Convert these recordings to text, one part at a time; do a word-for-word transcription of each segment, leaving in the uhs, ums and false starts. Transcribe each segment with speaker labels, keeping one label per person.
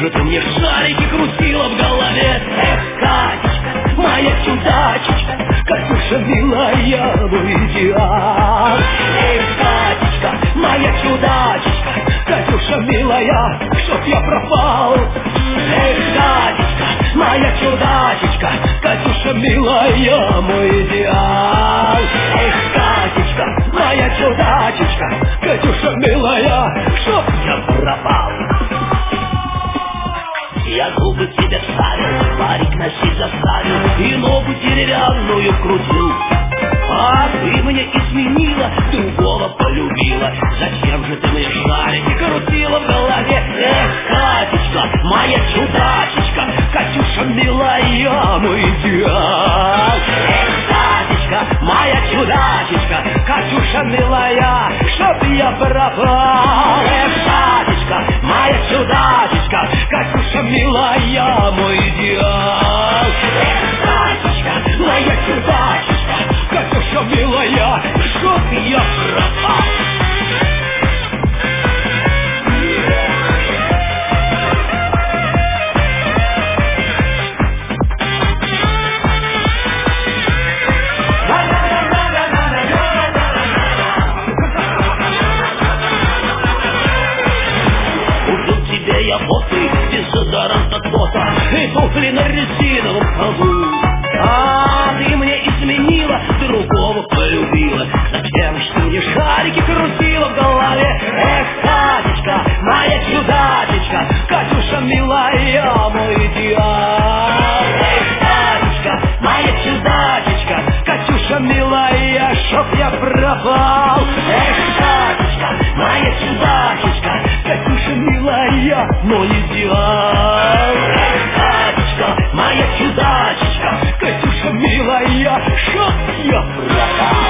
Speaker 1: же ты мне шарики крутила в голове? Эх, Катечка, моя чудачечка, Катюша милая, мой идеал. Эх, Катечка, моя чудачечка, Катюша милая, чтоб я пропал. Эх, Катечка, моя чудачечка, Катюша милая, мой идеал. Эх, Катечка, моя чудачечка, Катюша милая, чтоб я пропал. Я зубы тебе ставил, парик носить заставил и ногу деревянную крутил. А ты мне изменила, другого полюбила. Зачем же ты мне шарики крутила в голове? Эх, Катечка, моя чудачечка, Катюша милая, мой идеал. Эх, Катечка, моя чудачечка, Катюша милая, чтоб я пропал. Эх, Катечка, моя чудачечка, Катюша милая, мой идеал. Эх, Катечка, моя чудачечка, Катюша милая, чтоб я пропал. Купил тебе я боты, дезодорант от пота и туфли на резиновом полу. А ты мне изменила, другого полюбила. Зачем ж ты мне шарики крутила в голове? Эх, Катечка, моя чудачечка, Катюша милая, мой идеал. Эх, Катечка, моя чудачечка, Катюша милая, чтоб я пропал. Эх, Катечка, моя чудачечка, Катюша милая, мой идеал. Эх, Катечка, моя чудачечка, Катюша милая, чтоб я пропал.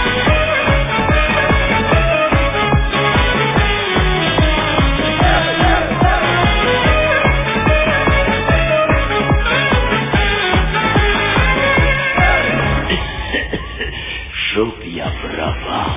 Speaker 1: Чтоб я пропал.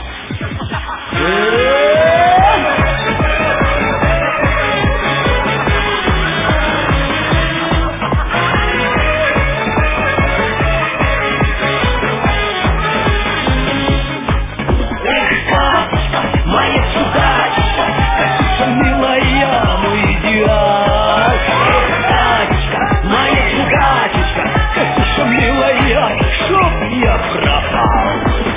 Speaker 1: Моя чудачечка, Катюша милая, мой идеал. Эх, Катечка, моя чудачечка, Катюша милая, чтоб я пропал.